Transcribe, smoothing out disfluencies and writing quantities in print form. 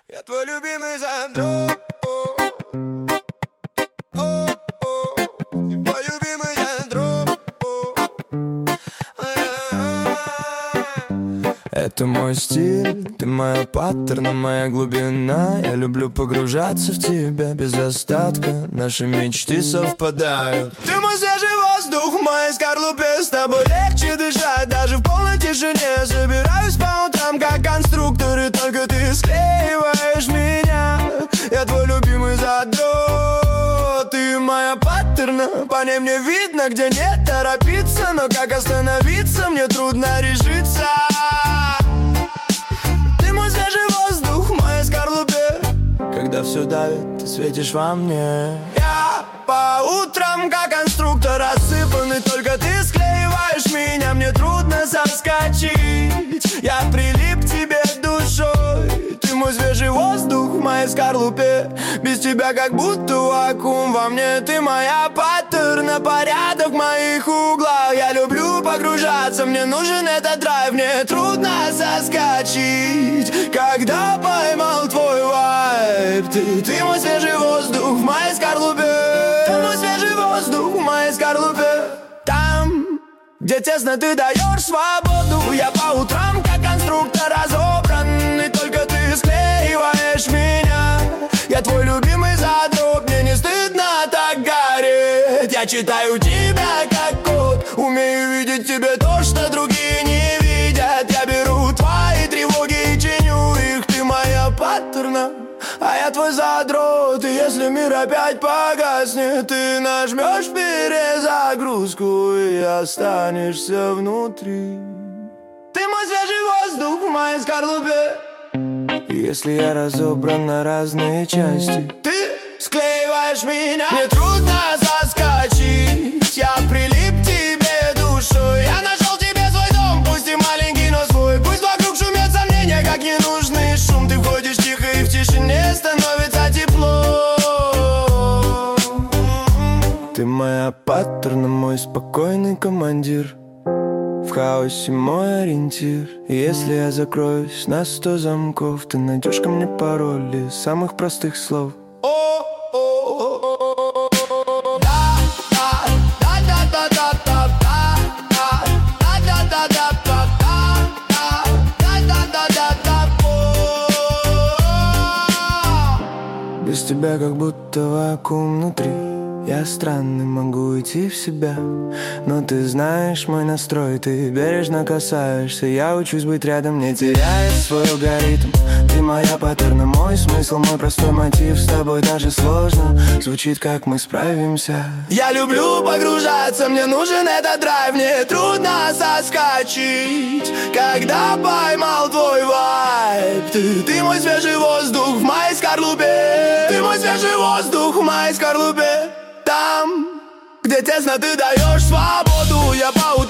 Я твой любимый задрот. Твой любимый задрот. Это мой стиль, ты моя паттерна, моя глубина. Я люблю погружаться в тебя без остатка. Наши мечты совпадают. Ты мой свежий воздух в моей скорлупе. С тобой легче дышать, даже в полной тишине. Собираюсь по утрам, как конструктор, и только ты склеиваешь меня. Я твой любимый задрот. Ты моя паттерна, по ней мне видно, где не торопиться. Но как остановиться, мне трудно решиться. Ты мой свежий воздух в моей скорлупе. Когда все давит, ты светишь во мне. Я по утрам, как конструктор, рассыпанный. Только ты склеиваешь меня, мне трудно соскочить. Я прилип к тебе душой. Ты мой свежий воздух в моей скорлупе. Без тебя как будто вакуум во мне. Ты моя паттерна, порядок в моих углах. Я люблю погружаться, мне нужен этот драйв. Мне трудно соскочить, когда поймал твой вайб. Ты мой свежий воздух в моей скорлупе. Ты мой свежий воздух в моей скорлупе. Там, где тесно, ты даешь свободу. Я по утрам, как конструктор, разобран. И только ты склеиваешь меня. Я твой любимый задрот. Мне не стыдно так гореть. Я читаю тебя как код. Умею видеть тебе то, что другие не видят. Я беру твои тревоги и чиню их. Ты моя паттерна, а я твой задрот. И если мир опять погаснет, ты нажмешь перезагрузку и останешься внутри. Ты мой свежий воздух в моей скорлупе. И если я разобран на разные части, ты склеиваешь меня. Мне трудно соскочить. Я прилип к тебе душой. Я нашел тебе свой дом, пусть и маленький, но свой. Пусть вокруг шумят сомнения, как ненужный шум. Ты входишь тихо, и в тишине становится тепло. Ты моя паттерна, мой спокойный командир. В хаосе мой ориентир. И если я закроюсь на 100 замков, ты найдешь ко мне пароли самых простых слов. Без тебя как будто вакуум внутри. Я странный, могу идти в себя. Но ты знаешь мой настрой, ты бережно касаешься. Я учусь быть рядом, не теряя свой алгоритм. Ты моя паттерна, мой смысл, мой простой мотив. С тобой даже сложно, звучит как мы справимся. Я люблю погружаться, мне нужен этот драйв. Мне трудно соскочить, когда поймал твой вайб. Ты мой свежий воздух в моей скорлупе. Ты мой свежий воздух в моей скорлупе. Там, где тесно, ты даешь свободу. Я по